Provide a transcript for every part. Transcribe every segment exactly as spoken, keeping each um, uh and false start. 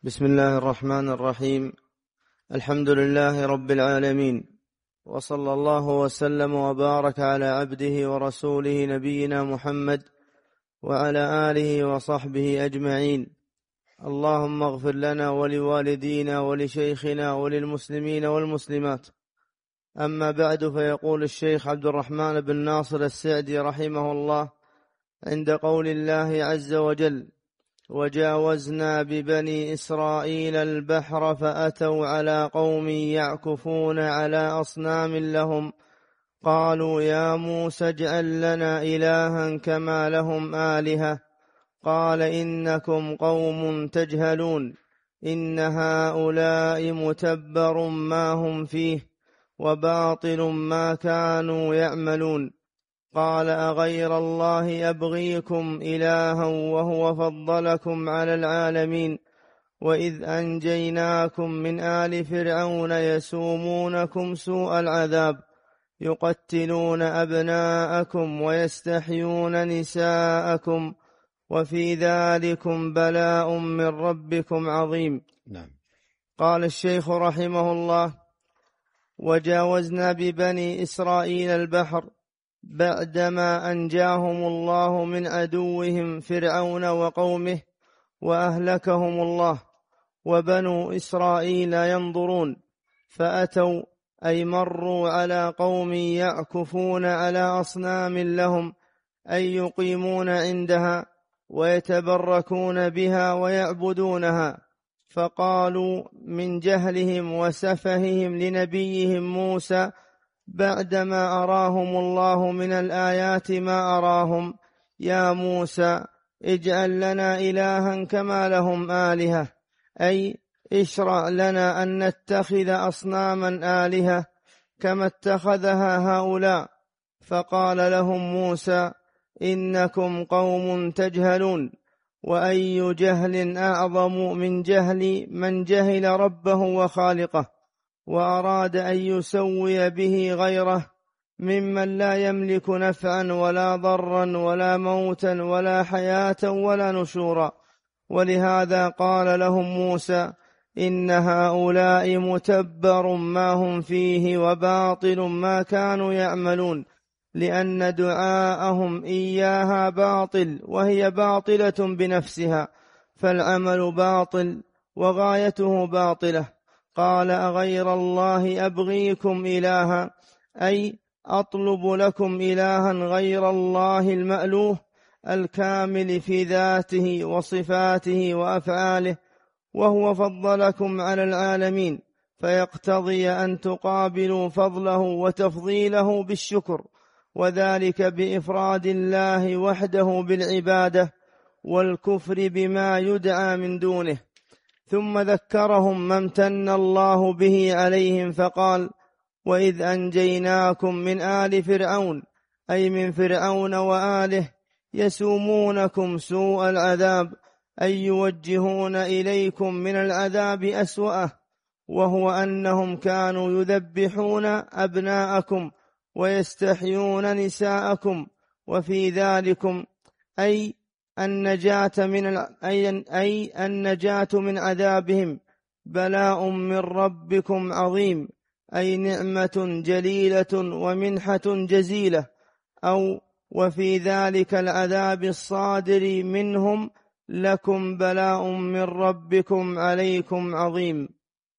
بسم الله الرحمن الرحيم. الحمد لله رب العالمين، وصلى الله وسلم وبارك على عبده ورسوله نبينا محمد وعلى آله وصحبه أجمعين. اللهم اغفر لنا ولوالدينا ولشيخنا وللمسلمين والمسلمات. أما بعد، فيقول الشيخ عبد الرحمن بن ناصر السعدي رحمه الله عند قول الله عز وجل: وجاوزنا ببني إسرائيل البحر فأتوا على قوم يعكفون على أصنام لهم قالوا يا موسى اجعل لنا إلها كما لهم آلهة قال إنكم قوم تجهلون إن هؤلاء متبر ما هم فيه وباطل ما كانوا يعملون. قال أغير الله أبغيكم إلها وهو فضلكم على العالمين وإذ أنجيناكم من آل فرعون يسومونكم سوء العذاب يقتلون أبناءكم ويستحيون نساءكم وفي ذلكم بلاء من ربكم عظيم. نعم. قال الشيخ رحمه الله: وجاوزنا ببني إسرائيل البحر بعدما أنجاهم الله من عدوهم فرعون وقومه وأهلكهم الله، وبنو إسرائيل ينظرون، فأتوا أي مروا على قوم يعكفون على أصنام لهم أي يقيمون عندها ويتبركون بها ويعبدونها، فقالوا من جهلهم وسفههم لنبيهم موسى بعدما أراهم الله من الآيات ما أراهم: يا موسى اجعل لنا إلها كما لهم آلهة، أي اشرع لنا أن نتخذ أصناما آلهة كما اتخذها هؤلاء. فقال لهم موسى: إنكم قوم تجهلون. وأي جهل أعظم من جهل من جهل ربه وخالقه وأراد أن يسوي به غيره ممن لا يملك نفعا ولا ضرا ولا موتا ولا حياة ولا نشورا. ولهذا قال لهم موسى: إن هؤلاء متبر ما هم فيه وباطل ما كانوا يعملون، لأن دعاءهم إياها باطل وهي باطلة بنفسها، فالعمل باطل وغايته باطلة. قال أغير الله أبغيكم إلها، أي أطلب لكم إلها غير الله المألوه الكامل في ذاته وصفاته وأفعاله، وهو فضلكم على العالمين، فيقتضي أن تقابلوا فضله وتفضيله بالشكر، وذلك بإفراد الله وحده بالعبادة والكفر بما يدعى من دونه. ثم ذكرهم ما امتن الله به عليهم فقال: وإذ أنجيناكم من آل فرعون، أي من فرعون وآله، يسومونكم سوء العذاب، أي يوجهون إليكم من العذاب أسوأه، وهو أنهم كانوا يذبحون أبناءكم ويستحيون نساءكم، وفي ذلكم أي النجاة من أي أي النجاة من عذابهم بلاء من ربكم عظيم، أي نعمة جليلة ومنحة جزيلة، أو وفي ذلك العذاب الصادر منهم لكم بلاء من ربكم عليكم عظيم.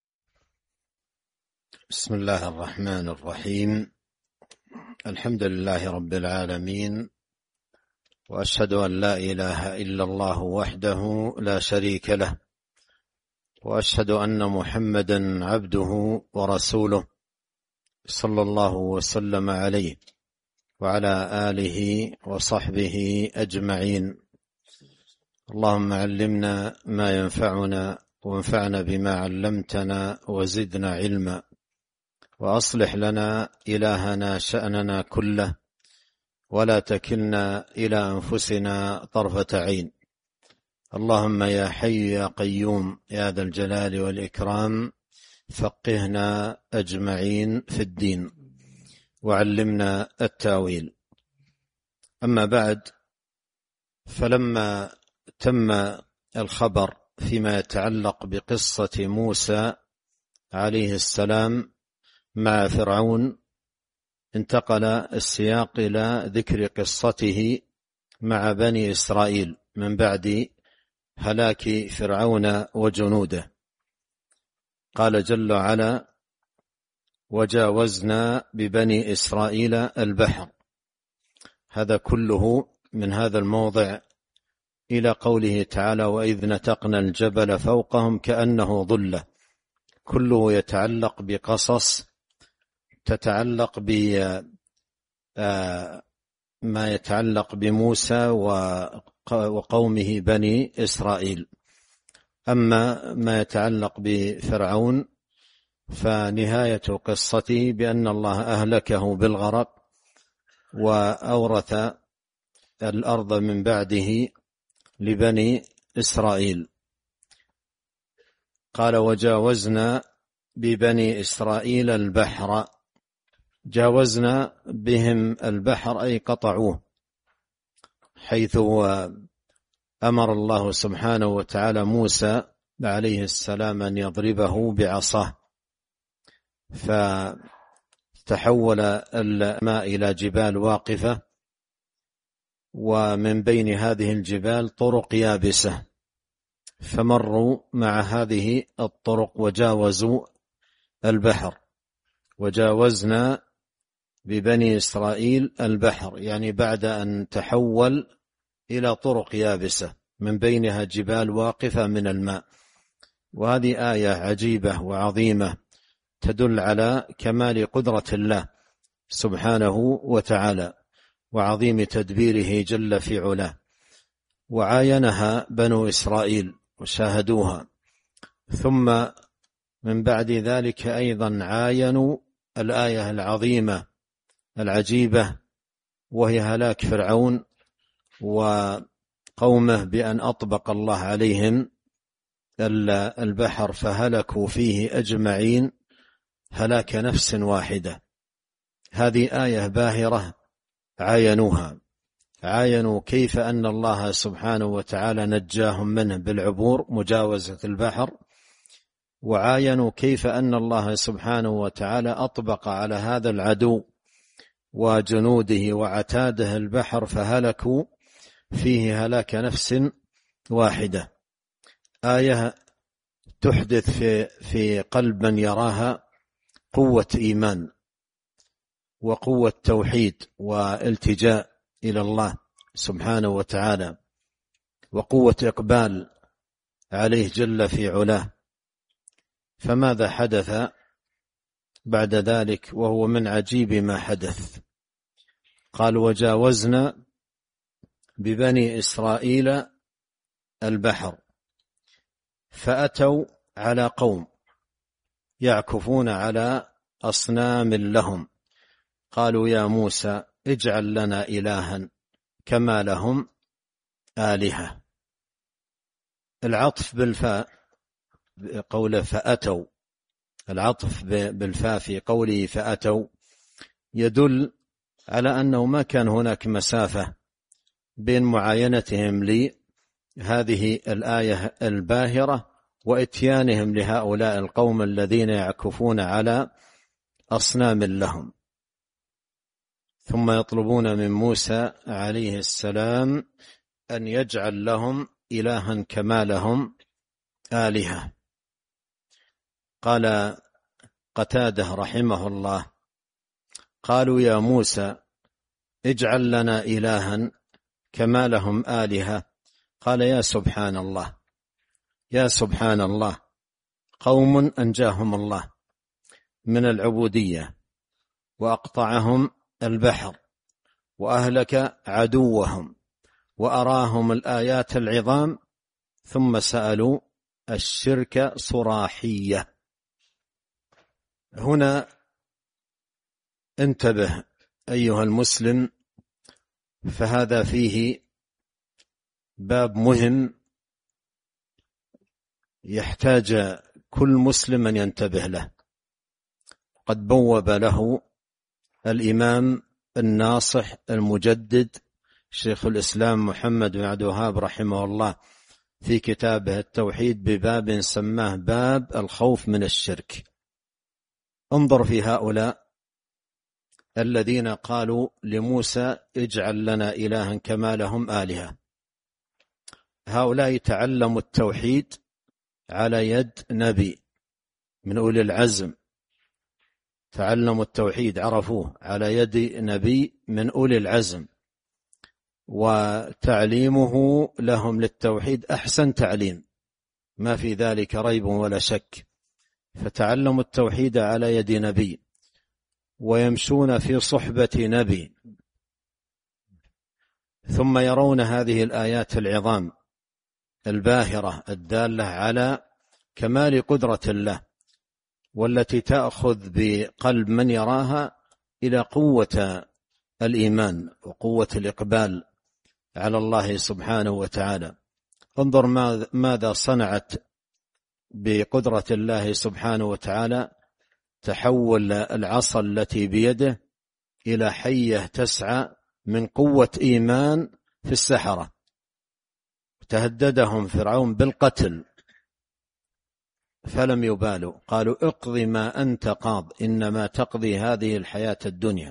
بسم الله الرحمن الرحيم. الحمد لله رب العالمين، وأشهد أن لا إله إلا الله وحده لا شريك له، وأشهد أن محمدا عبده ورسوله صلى الله وسلم عليه وعلى آله وصحبه أجمعين. اللهم علمنا ما ينفعنا وانفعنا بما علمتنا وزدنا علما، وأصلح لنا إلهنا شأننا كله، ولا تكلنا إلى أنفسنا طرفة عين. اللهم يا حي يا قيوم يا ذا الجلال والإكرام، فقهنا أجمعين في الدين وعلمنا التاويل. أما بعد، فلما تم الخبر فيما يتعلق بقصة موسى عليه السلام مع فرعون، انتقل السياق إلى ذكر قصته مع بني إسرائيل من بعد هلاك فرعون وجنوده. قال جل وعلا: وجاوزنا ببني إسرائيل البحر. هذا كله من هذا الموضع إلى قوله تعالى: وإذ نتقنا الجبل فوقهم كأنه ظلة. كله يتعلق بقصص تتعلق بما يتعلق بموسى وقومه بني إسرائيل. أما ما يتعلق بفرعون فنهاية قصته بأن الله أهلكه بالغرق وأورث الأرض من بعده لبني إسرائيل. قال: وجاوزنا ببني إسرائيل البحر. جاوزنا بهم البحر أي قطعوه، حيث أمر الله سبحانه وتعالى موسى عليه السلام أن يضربه بعصاه، فتحول الماء إلى جبال واقفة، ومن بين هذه الجبال طرق يابسة، فمروا مع هذه الطرق وجاوزوا البحر. وجاوزنا ببني إسرائيل البحر، يعني بعد أن تحول إلى طرق يابسة من بينها جبال واقفة من الماء. وهذه آية عجيبة وعظيمة تدل على كمال قدرة الله سبحانه وتعالى وعظيم تدبيره جل في علاه. وعاينها بنو إسرائيل وشاهدوها، ثم من بعد ذلك أيضا عاينوا الآية العظيمة العجيبة، وهي هلاك فرعون وقومه بأن أطبق الله عليهم البحر فهلكوا فيه أجمعين هلاك نفس واحدة. هذه آية باهرة عاينوها، عاينوا كيف أن الله سبحانه وتعالى نجاهم منه بالعبور مجاوزة البحر، وعاينوا كيف أن الله سبحانه وتعالى أطبق على هذا العدو وجنوده وعتاده البحر فهلكوا فيه هلاك نفس واحدة. آية تحدث في, في قلب من يراها قوة إيمان وقوة توحيد والتجاء إلى الله سبحانه وتعالى، وقوة إقبال عليه جل في علاه. فماذا حدث بعد ذلك وهو من عجيب ما حدث؟ قال: وجاوزنا ببني إسرائيل البحر فأتوا على قوم يعكفون على أصنام لهم، قالوا: يا موسى اجعل لنا إلها كما لهم آلهة. العطف بالفاء قوله فأتوا، العطف بالفاء في قوله فأتوا يدل على أنه ما كان هناك مسافة بين معاينتهم لهذه الآية الباهرة وإتيانهم لهؤلاء القوم الذين يعكفون على أصنام لهم، ثم يطلبون من موسى عليه السلام أن يجعل لهم إلها كما لهم آلهة. قال قتادة رحمه الله: قالوا يا موسى اجعل لنا إلها كما لهم آلهة. قال: يا سبحان الله، يا سبحان الله، قوم أنجاهم الله من العبودية وأقطعهم البحر وأهلك عدوهم وأراهم الآيات العظام، ثم سألوا الشرك صراحية. هنا انتبه أيها المسلم، فهذا فيه باب مهم يحتاج كل مسلم أن ينتبه له. قد بوب له الإمام الناصح المجدد شيخ الإسلام محمد بن عبد الوهاب رحمه الله في كتابه التوحيد بباب سماه باب الخوف من الشرك. انظر في هؤلاء الذين قالوا لموسى اجعل لنا إلها كما لهم آلهة. هؤلاء تعلموا التوحيد على يد نبي من أولي العزم، تعلموا التوحيد عرفوه على يد نبي من أولي العزم، وتعليمه لهم للتوحيد أحسن تعليم، ما في ذلك ريب ولا شك. فتعلموا التوحيد على يد نبي ويمشون في صحبة نبي، ثم يرون هذه الآيات العظام الباهرة الدالة على كمال قدرة الله، والتي تأخذ بقلب من يراها إلى قوة الإيمان وقوة الإقبال على الله سبحانه وتعالى. انظر ماذا صنعت بقدرة الله سبحانه وتعالى، تحول العصا التي بيده إلى حية تسعى من قوة إيمان في السحرة. تهددهم فرعون بالقتل فلم يبالوا، قالوا اقضي ما أنت قاض إنما تقضي هذه الحياة الدنيا.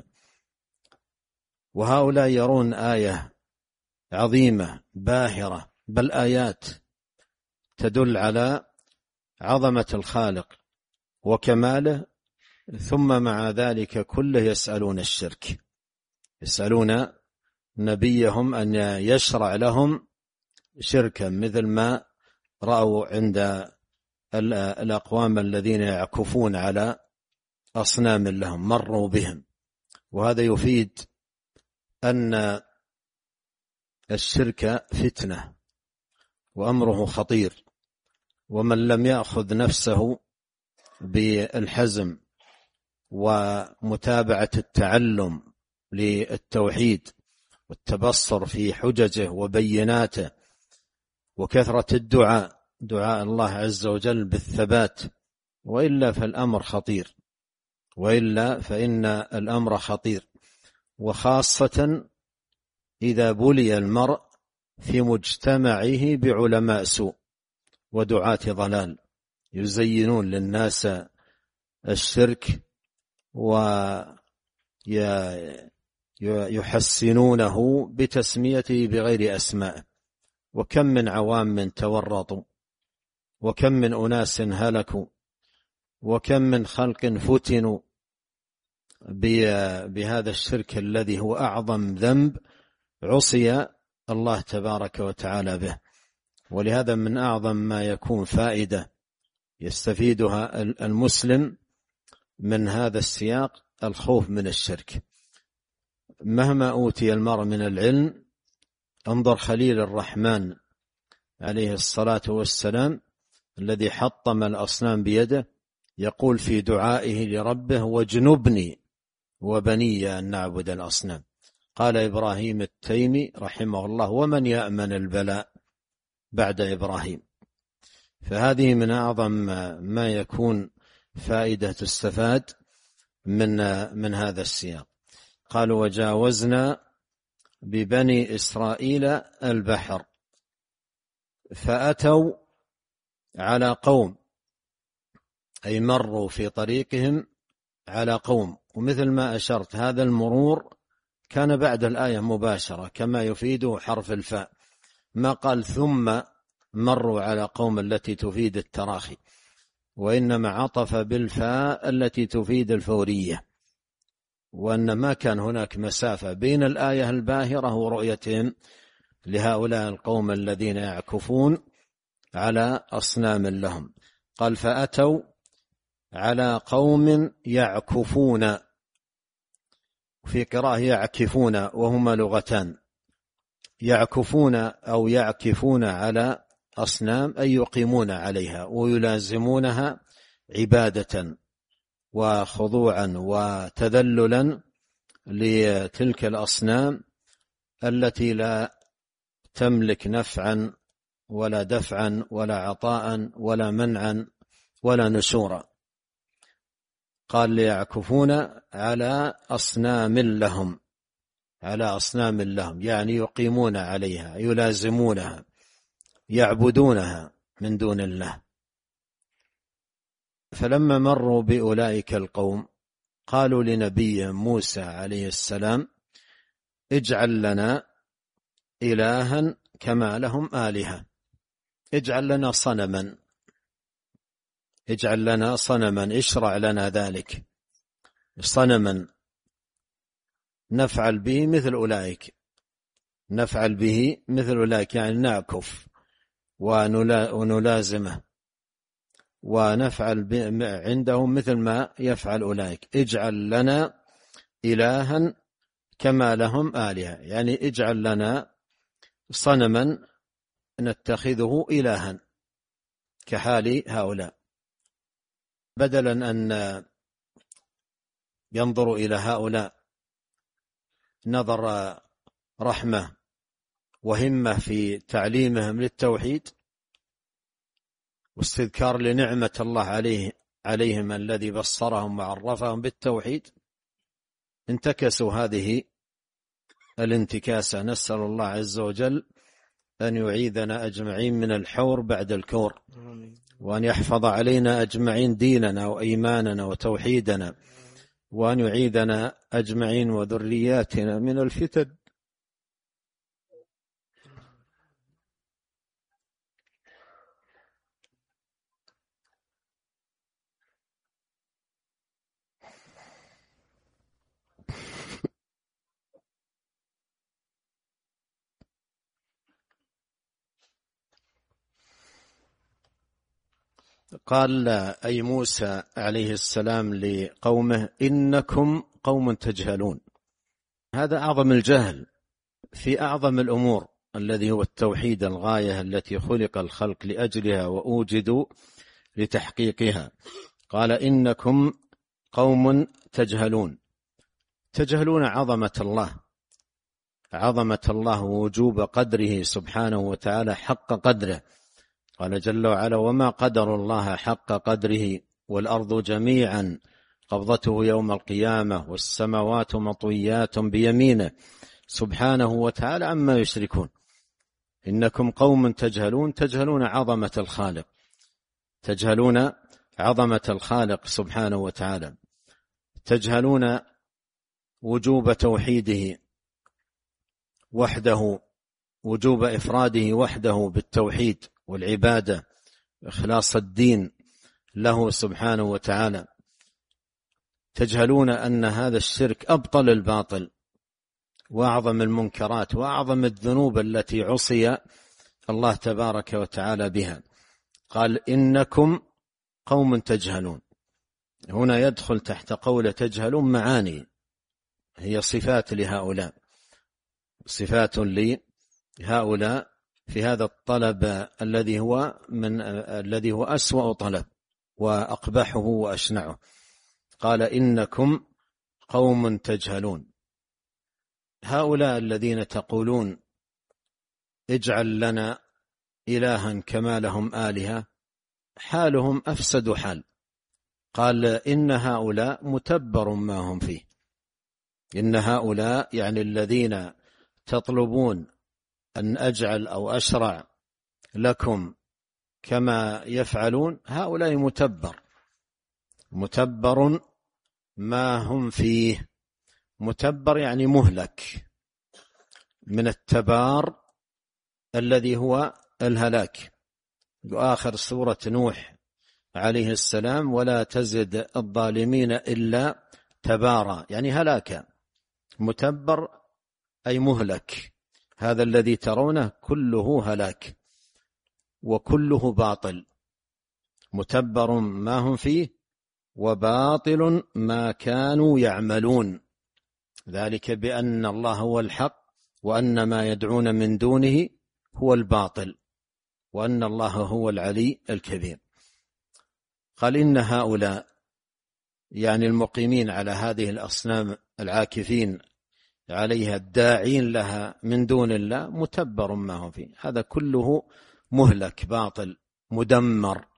وهؤلاء يرون آية عظيمة باهرة، بل آيات تدل على عظمة الخالق وكماله، ثم مع ذلك كله يسألون الشرك، يسألون نبيهم أن يشرع لهم شركا مثل ما رأوا عند الأقوام الذين يعكفون على أصنام لهم مروا بهم. وهذا يفيد أن الشرك فتنة وأمره خطير، ومن لم يأخذ نفسه بالحزم ومتابعة التعلم للتوحيد والتبصر في حججه وبيناته وكثرة الدعاء دعاء الله عز وجل بالثبات، وإلا فالأمر خطير، وإلا فإن الأمر خطير، وخاصة إذا بلي المرء في مجتمعه بعلماء سوء ودعاة ضلال يزينون للناس الشرك ويحسنونه بتسميته بغير أسماء. وكم من عوام تورطوا، وكم من أناس هلكوا، وكم من خلق فتنوا بهذا الشرك الذي هو أعظم ذنب عصي الله تبارك وتعالى به. ولهذا من أعظم ما يكون فائدة يستفيدها المسلم من هذا السياق الخوف من الشرك. مهما أوتي المرء من العلم، انظر خليل الرحمن عليه الصلاة والسلام الذي حطم الأصنام بيده، يقول في دعائه لربه واجنبني وبني أن نعبد الأصنام. قال إبراهيم التيمي رحمه الله ومن يأمن البلاء بعد إبراهيم. فهذه من أعظم ما يكون فائدة تستفاد من من هذا السياق. قالوا وجاوزنا ببني إسرائيل البحر فأتوا على قوم، أي مروا في طريقهم على قوم. ومثل ما أشرت هذا المرور كان بعد الآية مباشرة كما يفيده حرف الفاء، ما قال ثم مروا على قوم التي تفيد التراخي، وإنما عطف بالفاء التي تفيد الفورية، وأن ما كان هناك مسافة بين الآية الباهرة ورؤيتهم لهؤلاء القوم الذين يعكفون على أصنام لهم. قال فأتوا على قوم يعكفون، في قراءة يعكفون وهما لغتان، يعكفون أو يعكفون على أصنام أي يقيمون عليها ويلازمونها عبادة وخضوعا وتذللا لتلك الأصنام التي لا تملك نفعا ولا دفعا ولا عطاء ولا منعا ولا نشورا. قال ليعكفون على أصنام لهم، على أصنام لهم يعني يقيمون عليها يلازمونها يعبدونها من دون الله. فلما مروا بأولئك القوم قالوا لنبي موسى عليه السلام اجعل لنا إلها كما لهم آلهة، اجعل لنا صنما، اجعل لنا صنما، اشرع لنا ذلك، صنما نفعل به مثل أولئك، نفعل به مثل أولئك يعني نعكف ونلازمه ونفعل عندهم مثل ما يفعل أولئك. اجعل لنا إلها كما لهم آلهة، يعني اجعل لنا صنما نتخذه إلها كحال هؤلاء، بدلا أن ينظروا إلى هؤلاء نظر رحمة وهمة في تعليمهم للتوحيد واستذكار لنعمة الله عليه عليهم الذي بصرهم وعرفهم بالتوحيد، انتكسوا هذه الانتكاسة. نسأل الله عز وجل أن يعيذنا أجمعين من الحور بعد الكور، وأن يحفظ علينا أجمعين ديننا وإيماننا وتوحيدنا، وأن يعيذنا أجمعين وذرياتنا من الفتن. قال أي موسى عليه السلام لقومه إنكم قوم تجهلون. هذا أعظم الجهل في أعظم الأمور الذي هو التوحيد، الغاية التي خلق الخلق لأجلها وأوجدوا لتحقيقها. قال إنكم قوم تجهلون، تجهلون عظمة الله، عظمة الله ووجوب قدره سبحانه وتعالى حق قدره. قال جل وعلا وما قدر الله حق قدره والأرض جميعا قبضته يوم القيامة والسماوات مطويات بيمينه سبحانه وتعالى عما يشركون. إنكم قوم تجهلون، تجهلون عظمة الخالق، تجهلون عظمة الخالق سبحانه وتعالى، تجهلون وجوب توحيده وحده، وجوب إفراده وحده بالتوحيد والعبادة، إخلاص الدين له سبحانه وتعالى. تجهلون أن هذا الشرك أبطل الباطل وأعظم المنكرات وأعظم الذنوب التي عصي الله تبارك وتعالى بها. قال إنكم قوم تجهلون، هنا يدخل تحت قول تجهلون معاني هي صفات لهؤلاء، صفات لهؤلاء في هذا الطلب الذي هو من الذي هو أسوأ طلب وأقبحه وأشنعه. قال إنكم قوم تجهلون. هؤلاء الذين تقولون اجعل لنا إلها كما لهم آلهة حالهم أفسد حال. قال إن هؤلاء متبر ما هم فيه، إن هؤلاء يعني الذين تطلبون أن أجعل أو أشرع لكم كما يفعلون، هؤلاء متبر، متبر ما هم فيه. متبر يعني مهلك، من التبار الذي هو الهلاك. وآخر سورة نوح عليه السلام ولا تزد الظالمين إلا تبارا، يعني هلاكا. متبر أي مهلك، هذا الذي ترونه كله هلاك وكله باطل. متبر ما هم فيه وباطل ما كانوا يعملون، ذلك بأن الله هو الحق وأن ما يدعون من دونه هو الباطل وأن الله هو العلي الكبير. قال إن هؤلاء يعني المقيمين على هذه الأصنام العاكفين عليها الداعين لها من دون الله متبر ما هم فيه، هذا كله مهلك باطل مدمر،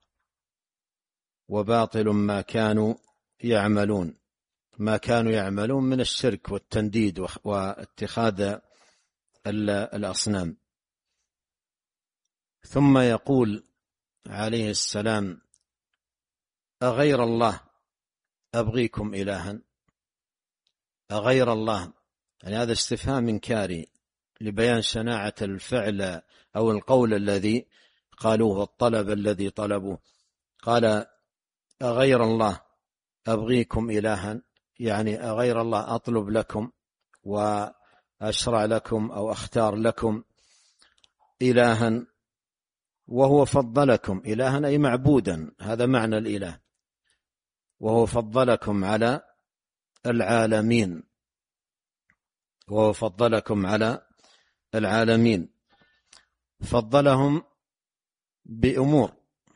وباطل ما كانوا يعملون، ما كانوا يعملون من الشرك والتنديد واتخاذ الأصنام. ثم يقول عليه السلام: أغير الله أبغيكم إلها؟ أغير الله، يعني هذا استفهام إنكاري لبيان شناعة الفعل أو القول الذي قالوه والطلب الذي طلبوه. قال: أغير الله أبغيكم إلها، يعني أغير الله أطلب لكم وأشرع لكم أو أختار لكم إلها وهو فضلكم. إلها أي معبودا، هذا معنى الإله. وهو فضلكم على العالمين، وهو فضلكم على العالمين. فضلهم بأمور،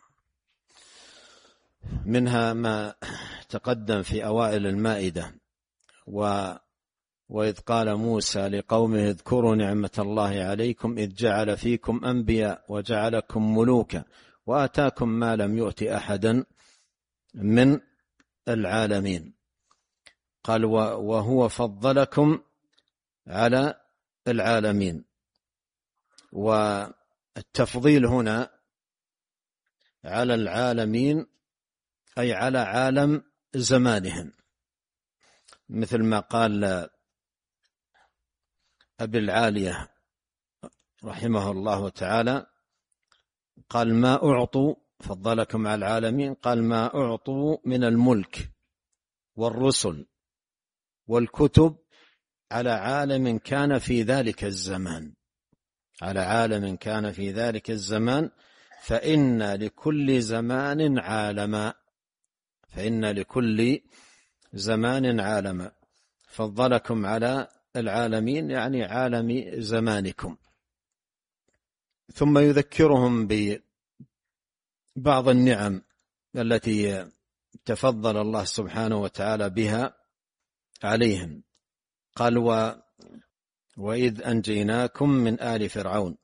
منها ما تقدم في أوائل المائدة: و وإذ قال موسى لقومه اذكروا نعمة الله عليكم إذ جعل فيكم أنبياء وجعلكم ملوكا وآتاكم ما لم يؤت أحدا من العالمين. قال: وهو فضلكم على العالمين. والتفضيل هنا على العالمين أي على عالم زمانهم، مثل ما قال أبي العالية رحمه الله تعالى، قال: ما أعطوا، فضلكم على العالمين، قال: ما أعطوا من الملك والرسل والكتب على عالم كان في ذلك الزمان، على عالم كان في ذلك الزمان، فإن لكل زمان عالما، فإن لكل زمان عالما. فضلكم على العالمين يعني عالم زمانكم. ثم يذكرهم ببعض النعم التي تفضل الله سبحانه وتعالى بها عليهم. قال: و وإذ أنجيناكم من آل فرعون.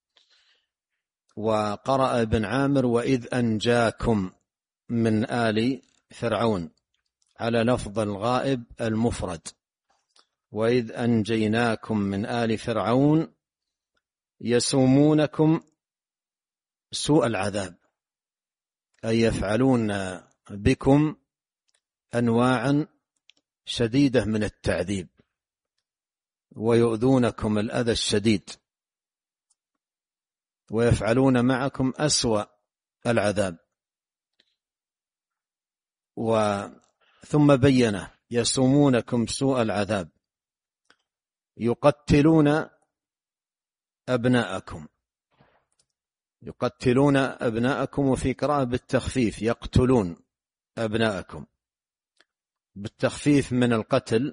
وقرأ ابن عامر: وإذ أنجاكم من آل فرعون، على لفظ الغائب المفرد. وإذ أنجيناكم من آل فرعون يسومونكم سوء العذاب، أي يفعلون بكم أنواعا شديدة من التعذيب، ويؤذونكم الأذى الشديد، ويفعلون معكم أسوأ العذاب. ثم بينه: يسومونكم سوء العذاب، يقتلون أبناءكم، يقتلون أبناءكم، وفي قراءة بالتخفيف: يقتلون أبناءكم، بالتخفيف من القتل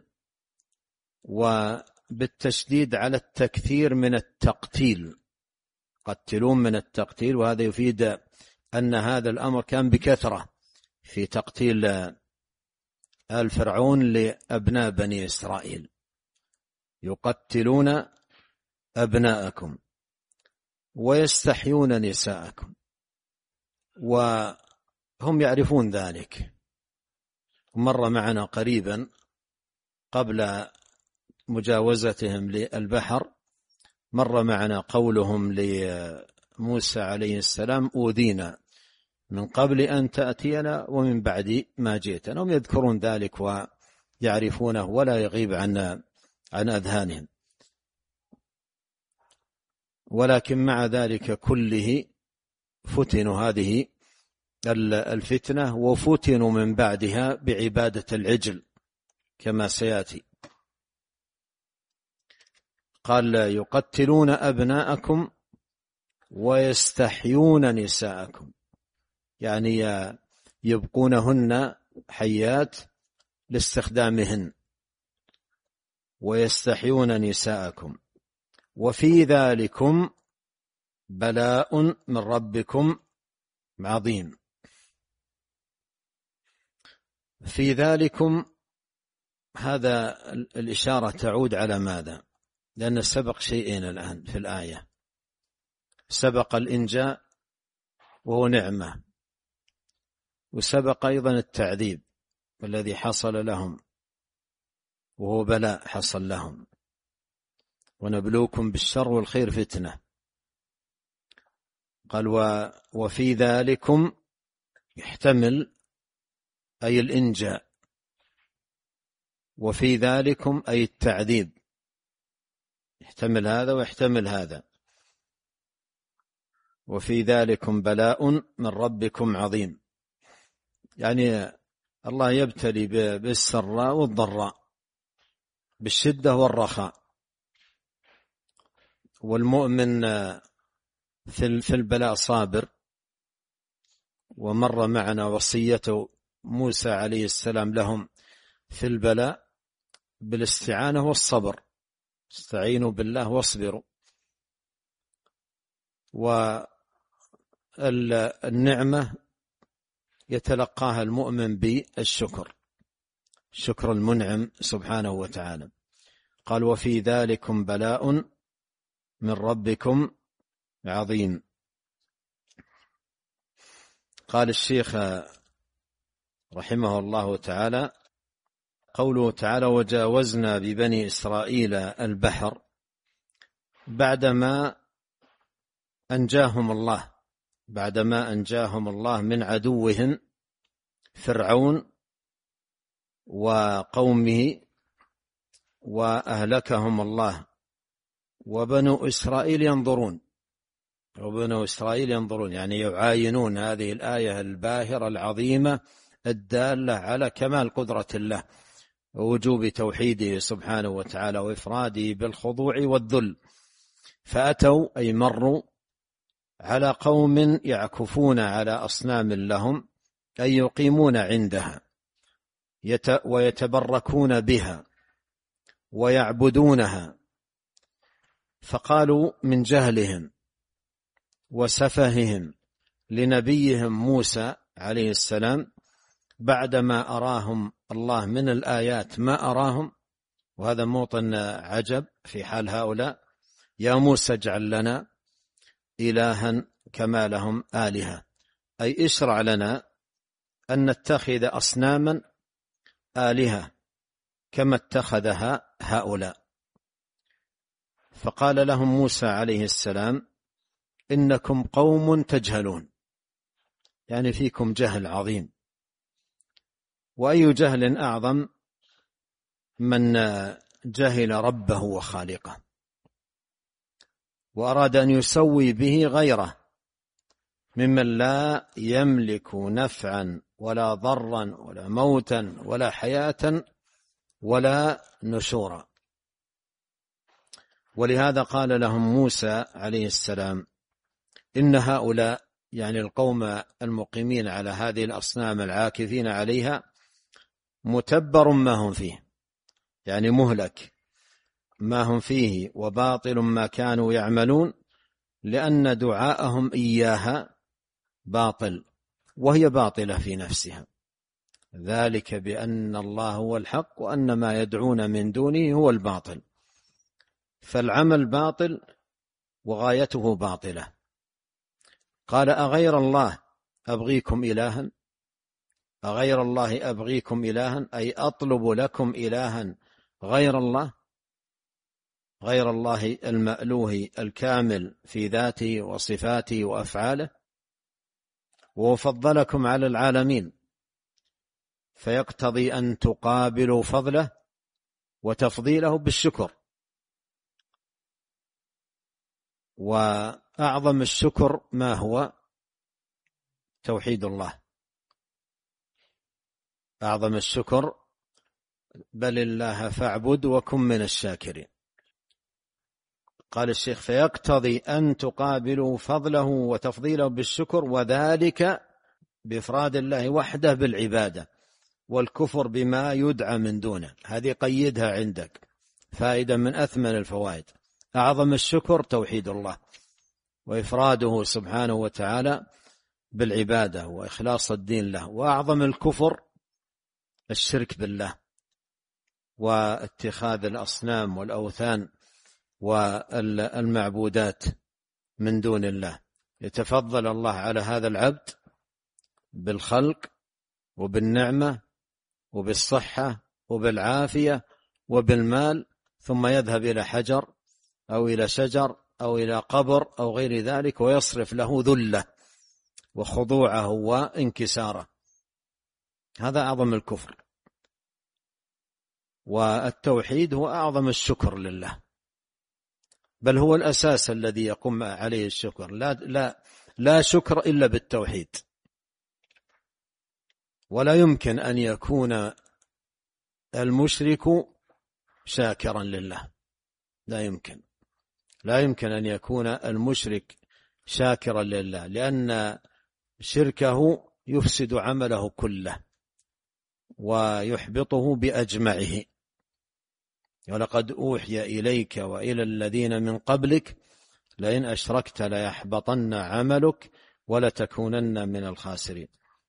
وبالتشديد على التكثير من التقتيل، قتلون من التقتيل. وهذا يفيد أن هذا الأمر كان بكثرة في تقتيل آل فرعون لأبناء بني إسرائيل. يقتلون أبناءكم ويستحيون نساءكم، وهم يعرفون ذلك. مر معنا قريبا قبل مجاوزتهم للبحر، مر معنا قولهم لموسى عليه السلام: أوذينا من قبل أن تأتينا ومن بعد ما جئتنا. هم يذكرون ذلك ويعرفونه ولا يغيب عن عن أذهانهم، ولكن مع ذلك كله فتنوا هذه الفتنة، وفتنوا من بعدها بعبادة العجل كما سيأتي. قال: يقتلون أبناءكم ويستحيون نساءكم، يعني يبقونهن حيات لاستخدامهن، ويستحيون نساءكم، وفي ذلكم بلاء من ربكم عظيم. في ذلكم، هذا الإشارة تعود على ماذا؟ لأن سبق شيئين الآن في الآية: سبق الإنجاء وهو نعمة، وسبق أيضا التعذيب الذي حصل لهم وهو بلاء حصل لهم. ونبلوكم بالشر والخير فتنة. قال وفي ذلكم يحتمل أي الإنجاء، وفي ذلكم أي التعذيب، يحتمل هذا ويحتمل هذا. وفي ذلكم بلاء من ربكم عظيم، يعني الله يبتلي بالسراء والضراء، بالشدة والرخاء. والمؤمن في البلاء صابر. ومر معنا وصية موسى عليه السلام لهم في البلاء بالاستعانة والصبر، استعينوا بالله واصبروا. والنعمة يتلقاها المؤمن بالشكر، شكر المنعم سبحانه وتعالى. قال وفي ذلكم بلاء من ربكم عظيم. قال الشيخ رحمه الله تعالى: قوله تعالى وجاوزنا ببني إسرائيل البحر، بعدما أنجاهم الله بعدما أنجاهم الله من عدوهم فرعون وقومه، وأهلكهم الله. وبنو إسرائيل ينظرون وبنو إسرائيل ينظرون يعني يعاينون هذه الآية الباهرة العظيمة الدالة على كمال قدرة الله ووجوب توحيده سبحانه وتعالى وإفراده بالخضوع والذل. فأتوا أي مروا على قوم يعكفون على أصنام لهم، أي يقيمون عندها ويتبركون بها ويعبدونها. فقالوا من جهلهم وسفههم لنبيهم موسى عليه السلام بعدما أراهم الله من الآيات ما أراهم، وهذا موطن عجب في حال هؤلاء: يا موسى اجعل لنا إلها كما لهم آلهة، أي اشرع لنا أن نتخذ أصناما آلهة كما اتخذها هؤلاء. فقال لهم موسى عليه السلام: إنكم قوم تجهلون، يعني فيكم جهل عظيم. وأي جهل أعظم من جهل ربه وخالقه وأراد أن يسوي به غيره ممن لا يملك نفعا ولا ضرا ولا موتا ولا حياة ولا نشورا. ولهذا قال لهم موسى عليه السلام: إن هؤلاء، يعني القوم المقيمين على هذه الأصنام العاكفين عليها، متبر ما هم فيه، يعني مهلك ما هم فيه، وباطل ما كانوا يعملون، لأن دعاءهم إياها باطل وهي باطلة في نفسها، ذلك بأن الله هو الحق وأن ما يدعون من دونه هو الباطل. فالعمل باطل وغايته باطلة. قال: أغير الله أبغيكم إلها أغير الله أبغيكم إلها أي أطلب لكم إلها غير الله، غير الله المألوه الكامل في ذاته وصفاته وأفعاله، وفضلكم على العالمين، فيقتضي أن تقابلوا فضله وتفضيله بالشكر. وأعظم الشكر ما هو؟ توحيد الله. أعظم الشكر بل الله فاعبد وكن من الشاكرين. قال الشيخ: فيقتضي أن تقابلوا فضله وتفضيله بالشكر، وذلك بإفراد الله وحده بالعبادة والكفر بما يدعى من دونه. هذه قيدها عندك، فائدة من أثمن الفوائد. أعظم الشكر توحيد الله وإفراده سبحانه وتعالى بالعبادة وإخلاص الدين له. وأعظم الكفر الشرك بالله واتخاذ الأصنام والأوثان والمعبودات من دون الله. يتفضل الله على هذا العبد بالخلق وبالنعمة وبالصحة وبالعافية وبالمال، ثم يذهب إلى حجر أو إلى شجر أو إلى قبر أو غير ذلك ويصرف له ذله وخضوعه وانكساره، هذا أعظم الكفر. والتوحيد هو أعظم الشكر لله، بل هو الأساس الذي يقوم عليه الشكر. لا, لا, لا شكر إلا بالتوحيد، ولا يمكن أن يكون المشرك شاكرا لله، لا يمكن لا يمكن أن يكون المشرك شاكرا لله، لأن شركه يفسد عمله كله ويحبطه بأجمعه. ولقد أوحي إليك وإلى الذين من قبلك لئن أشركت ليحبطن عملك ولتكونن من الخاسرين.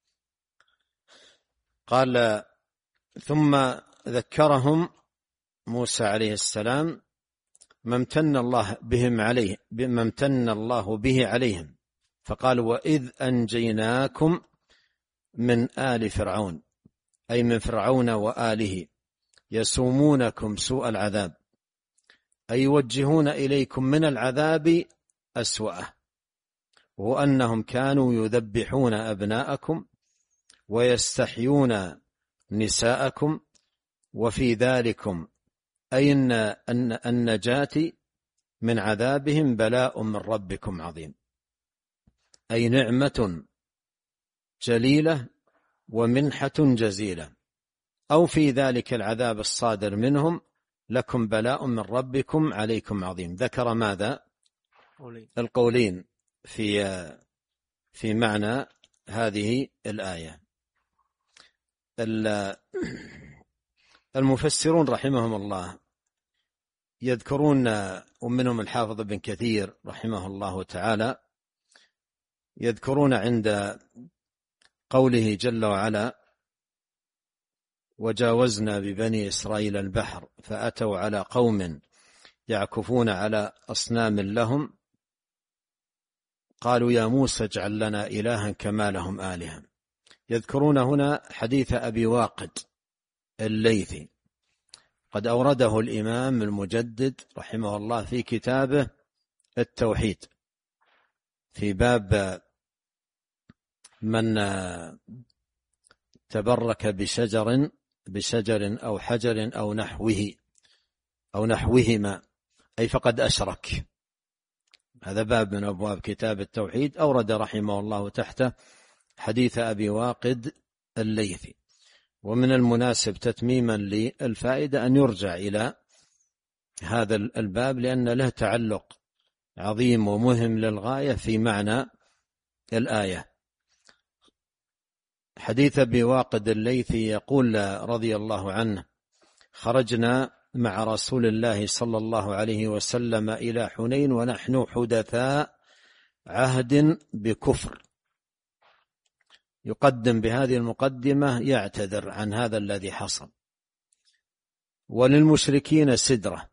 قال ثم ذكرهم موسى عليه السلام ما امتن الله بهم عليه ما امتن الله به عليهم، فقال وإذ أنجيناكم من آل فرعون، أي من فرعون وآله، يسومونكم سوء العذاب، أي يوجهون إليكم من العذاب أسوأه، وهو أنهم كانوا يذبحون أبناءكم ويستحيون نساءكم، وفي ذلكم أي أن النجاة من عذابهم بلاء من ربكم عظيم، أي نعمة جليلة ومنحة جزيلة، أو في ذلك العذاب الصادر منهم لكم بلاء من ربكم عليكم عظيم. ذكر ماذا؟ القولين في في معنى هذه الآية. المفسرون رحمهم الله يذكرون، ومنهم الحافظ ابن كثير رحمه الله تعالى، يذكرون عند قوله جل وعلا وجاوزنا ببني إسرائيل البحر فأتوا على قوم يعكفون على أصنام لهم قالوا يا موسى اجعل لنا إلها كما لهم آلهة. يذكرون هنا حديث أبي واقد الليثي، قد أورده الإمام المجدد رحمه الله في كتابه التوحيد في باب من تبرك بشجر بشجر أو حجر أو نحوه أو نحوهما، أي فقد أشرك. هذا باب من أبواب كتاب التوحيد، أورد رحمه الله تحته حديث أبي واقد الليثي. ومن المناسب تتميما للفائدة أن يرجع إلى هذا الباب، لأن له تعلق عظيم ومهم للغاية في معنى الآية. حديث أبي واقد الليثي يقول رضي الله عنه خرجنا مع رسول الله صلى الله عليه وسلم إلى حنين ونحن حدثاء عهد بكفر. يقدم بهذه المقدمة يعتذر عن هذا الذي حصل. وللمشركين سدرة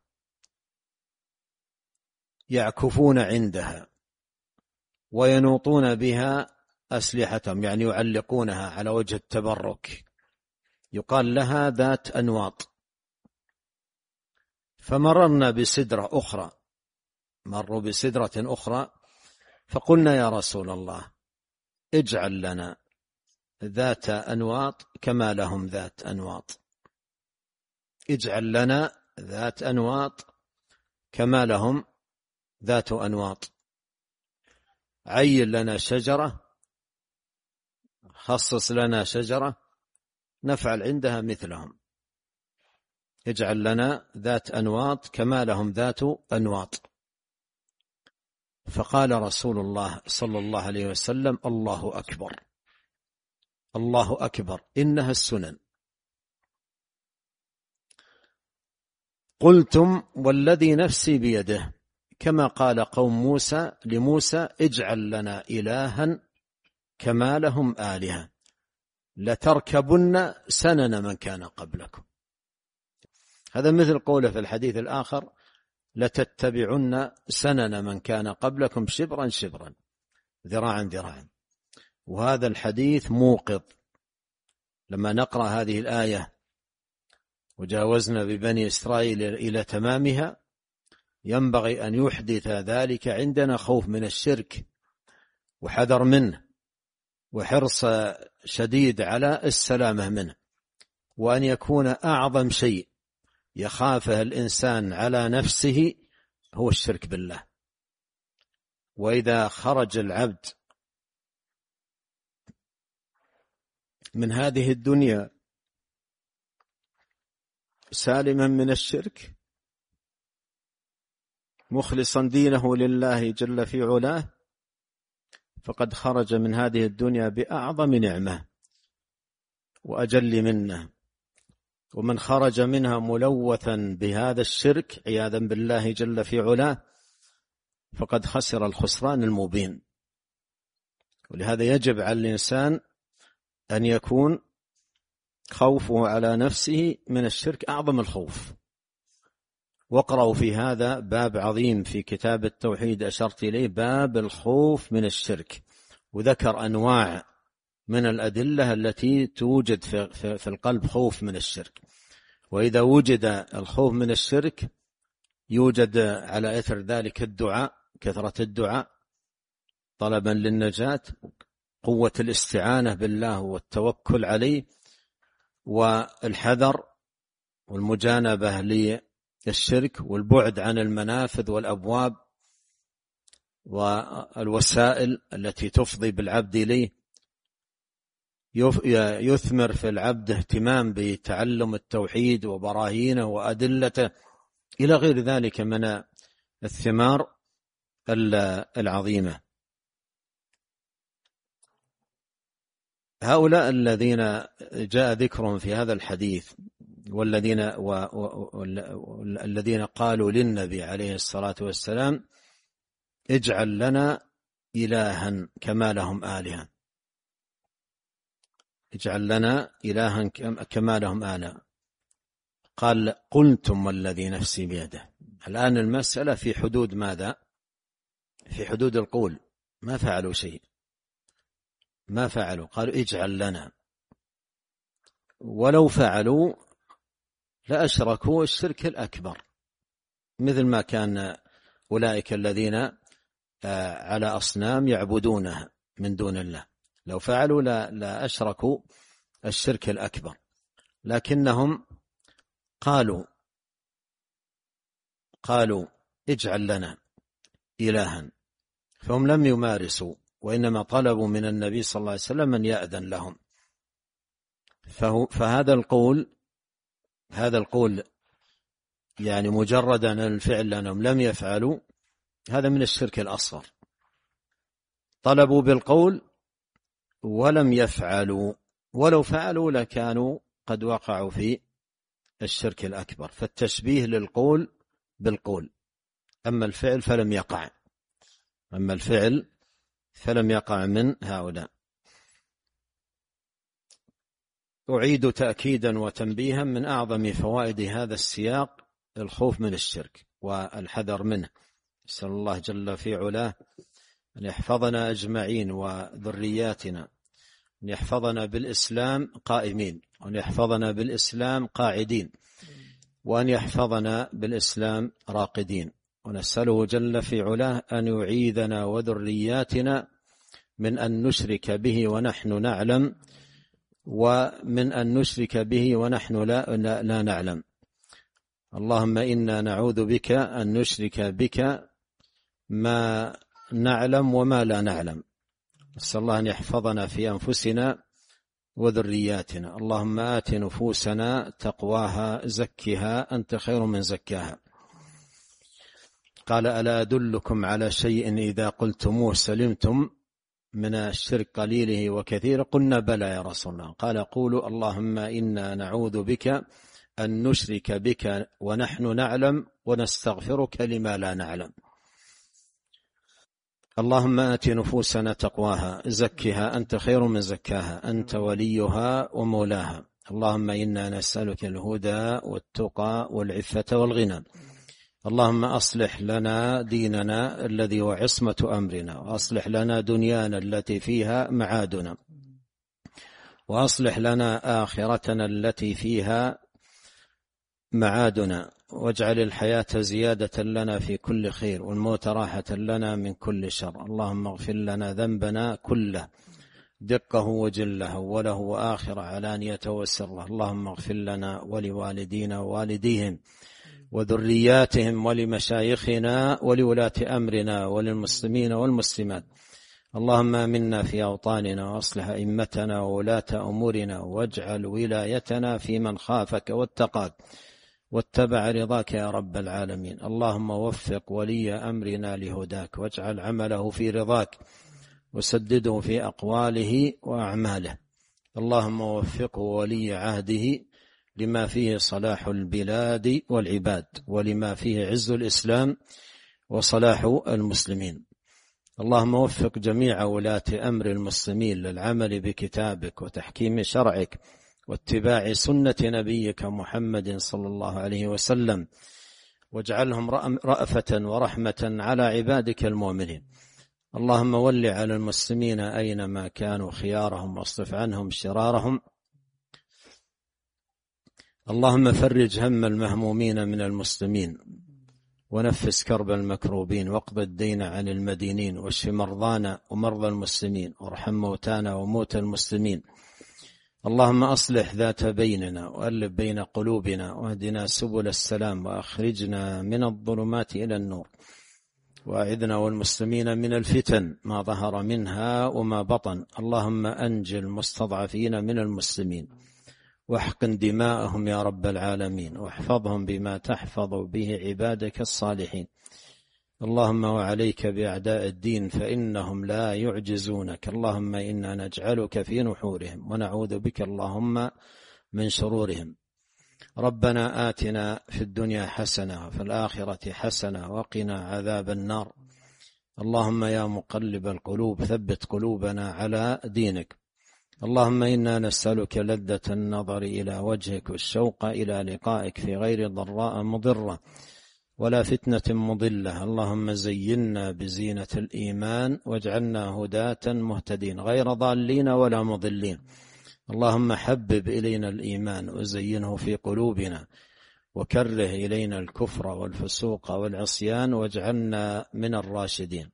يعكفون عندها وينوطون بها أسلحتهم، يعني يعلقونها على وجه التبرك، يقال لها ذات أنواط. فمررنا بسدرة أخرى مروا بسدرة أخرى فقلنا يا رسول الله اجعل لنا ذات أنواط كما لهم ذات أنواط، اجعل لنا ذات أنواط كما لهم ذات أنواط، عين لنا شجرة، خصص لنا شجرة نفعل عندها مثلهم، اجعل لنا ذات أنواط كما لهم ذات أنواط. فقال رسول الله صلى الله عليه وسلم الله أكبر الله أكبر إنها السنن. قلتم والذي نفسي بيده كما قال قوم موسى لموسى اجعل لنا إلها كما لهم آلهة لتركبن سنن من كان قبلكم. هذا مثل قوله في الحديث الآخر لتتبعن سنن من كان قبلكم شبرا شبرا ذراعا ذراعا. وهذا الحديث موقظ. لما نقرأ هذه الآية وجاوزنا ببني إسرائيل إلى تمامها ينبغي أن يحدث ذلك عندنا خوف من الشرك وحذر منه وحرص شديد على السلامة منه، وأن يكون أعظم شيء يخافه الإنسان على نفسه هو الشرك بالله. وإذا خرج العبد من هذه الدنيا سالما من الشرك مخلصا دينه لله جل في علاه، فقد خرج من هذه الدنيا بأعظم نعمة وأجل منه. ومن خرج منها ملوثا بهذا الشرك عياذا بالله جل في علاه فقد خسر الخسران المبين. ولهذا يجب على الإنسان أن يكون خوفه على نفسه من الشرك أعظم الخوف. واقرأوا في هذا باب عظيم في كتاب التوحيد أشرت إليه، باب الخوف من الشرك، وذكر أنواع من الأدلة التي توجد في القلب خوف من الشرك. وإذا وجد الخوف من الشرك يوجد على أثر ذلك الدعاء، كثرة الدعاء طلبا للنجاة، قوة الاستعانة بالله والتوكل عليه، والحذر والمجانبة للشرك، والبعد عن المنافذ والأبواب والوسائل التي تفضي بالعبد إليه. يثمر في العبد اهتمام بتعلم التوحيد وبراهينه وأدلته إلى غير ذلك من الثمار العظيمة. هؤلاء الذين جاء ذكرهم في هذا الحديث والذين والذين قالوا للنبي عليه الصلاة والسلام اجعل لنا إلها كما لهم آلهة، اجعل لنا إلها كما لهم آلهة، قال قلتم والذي نفسي بيده. الآن المسألة في حدود ماذا؟ في حدود القول، ما فعلوا شيء، ما فعلوا، قالوا اجعل لنا. ولو فعلوا لأشركوا الشرك الأكبر، مثل ما كان أولئك الذين على أصنام يعبدونها من دون الله، لو فعلوا لا, لا أشركوا الشرك الأكبر. لكنهم قالوا قالوا اجعل لنا إلها، فهم لم يمارسوا، وإنما طلبوا من النبي صلى الله عليه وسلم أن يأذن لهم. فهذا القول هذا القول يعني مجرد عن الفعل لأنهم لم يفعلوا، هذا من الشرك الأصغر. طلبوا بالقول ولم يفعلوا، ولو فعلوا لكانوا قد وقعوا في الشرك الأكبر. فالتشبيه للقول بالقول، أما الفعل فلم يقع أما الفعل فلم يقع من هؤلاء. أعيد تأكيدا وتنبيها من أعظم فوائد هذا السياق الخوف من الشرك والحذر منه. نسأل الله جل في علاه أن يحفظنا أجمعين وذرياتنا، أن يحفظنا بالإسلام قائمين، وأن يحفظنا بالإسلام قاعدين، وأن يحفظنا بالإسلام راقدين. ونسأله جل في علاه أن يعيذنا وذرياتنا من أن نشرك به ونحن نعلم، ومن أن نشرك به ونحن لا, لا نعلم. اللهم إنا نعوذ بك أن نشرك بك ما نعلم وما لا نعلم. نسأل الله أن يحفظنا في أنفسنا وذرياتنا. اللهم آت نفوسنا تقواها زكها أنت خير من زكاها. قال ألا أدلكم على شيء إذا قلتموه سلمتم من الشرك قليله وكثير؟ قلنا بلى يا رسول الله. قال قولوا اللهم إنا نعوذ بك أن نشرك بك ونحن نعلم ونستغفرك لما لا نعلم. اللهم آت نفوسنا تقواها زكها أنت خير من زكاها أنت وليها ومولاها. اللهم إنا نسألك الهدى والتقى والعفة والغنى. اللهم أصلح لنا ديننا الذي هو عصمة أمرنا، وأصلح لنا دنيانا التي فيها معادنا، وأصلح لنا آخرتنا التي فيها معادنا، واجعل الحياة زيادة لنا في كل خير، والموت راحة لنا من كل شر. اللهم اغفر لنا ذنبنا كله دقه وجله، أوله وآخره، علانيته وسره. اللهم اغفر لنا ولوالدينا ووالديهم وذرياتهم ولمشايخنا ولولاة أمرنا وللمسلمين والمسلمات. اللهم آمنا في أوطاننا وأصلح أئمتنا وولاة أمورنا، واجعل ولايتنا في من خافك واتقاك واتبع رضاك يا رب العالمين. اللهم وفق ولي أمرنا لهداك، واجعل عمله في رضاك، وسدده في أقواله وأعماله. اللهم وفقه ولي عهده لما فيه صلاح البلاد والعباد، ولما فيه عز الإسلام وصلاح المسلمين. اللهم وفق جميع ولاة أمر المسلمين للعمل بكتابك وتحكيم شرعك واتباع سنة نبيك محمد صلى الله عليه وسلم، واجعلهم رأفة ورحمة على عبادك المؤمنين. اللهم ول على المسلمين أينما كانوا خيارهم، واصرف عنهم شرارهم. اللهم فرج هم المهمومين من المسلمين، ونفس كرب المكروبين، واقض الدين عن المدينين، واشف مرضانا ومرضى المسلمين، وارحم موتانا وموتى المسلمين. اللهم أصلح ذات بيننا، وألف بين قلوبنا، واهدنا سبل السلام، وأخرجنا من الظلمات إلى النور، وأعذنا والمسلمين من الفتن ما ظهر منها وما بطن. اللهم أنجِ المستضعفين من المسلمين، واحقن دماءهم يا رب العالمين، واحفظهم بما تحفظ به عبادك الصالحين. اللهم وعليك بأعداء الدين فإنهم لا يعجزونك. اللهم إنا نجعلك في نحورهم، ونعوذ بك اللهم من شرورهم. ربنا آتنا في الدنيا حسنة وفي الآخرة حسنة وقنا عذاب النار. اللهم يا مقلب القلوب ثبت قلوبنا على دينك. اللهم إنا نسألك لذة النظر إلى وجهك، والشوق إلى لقائك في غير ضراء مضرة ولا فتنة مضلة. اللهم زينا بزينة الإيمان، واجعلنا هداة مهتدين غير ضالين ولا مضلين. اللهم حبب إلينا الإيمان وزينه في قلوبنا، وكره إلينا الكفر والفسوق والعصيان، واجعلنا من الراشدين.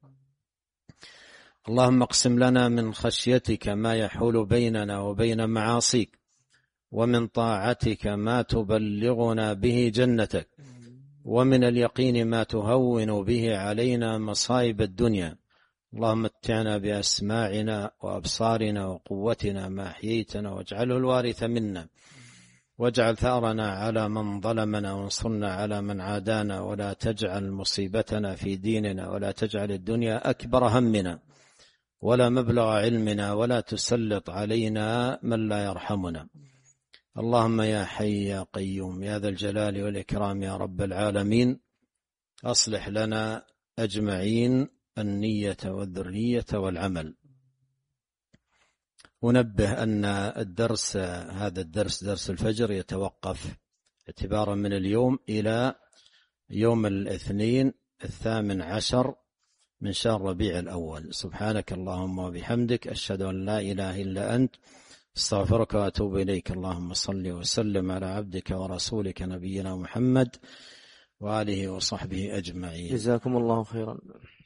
اللهم اقسم لنا من خشيتك ما يحول بيننا وبين معاصيك، ومن طاعتك ما تبلغنا به جنتك، ومن اليقين ما تهون به علينا مصائب الدنيا. اللهم متعنا بأسماعنا وأبصارنا وقوتنا ما أحييتنا، واجعله الوارث منا، واجعل ثأرنا على من ظلمنا، وانصرنا على من عادانا، ولا تجعل مصيبتنا في ديننا، ولا تجعل الدنيا أكبر همنا ولا مبلغ علمنا، ولا تسلط علينا من لا يرحمنا. اللهم يا حي يا قيوم يا ذا الجلال والإكرام يا رب العالمين، أصلح لنا أجمعين النية والذرية والعمل. ونبه أن الدرس هذا الدرس درس الفجر يتوقف اعتبارا من اليوم إلى يوم الاثنين الثامن عشر من شهر ربيع الأول. سبحانك اللهم وبحمدك، أشهد أن لا إله إلا أنت، استغفرك وأتوب إليك. اللهم صل وسلم على عبدك ورسولك نبينا محمد وآله وصحبه أجمعين. جزاكم الله خيرا.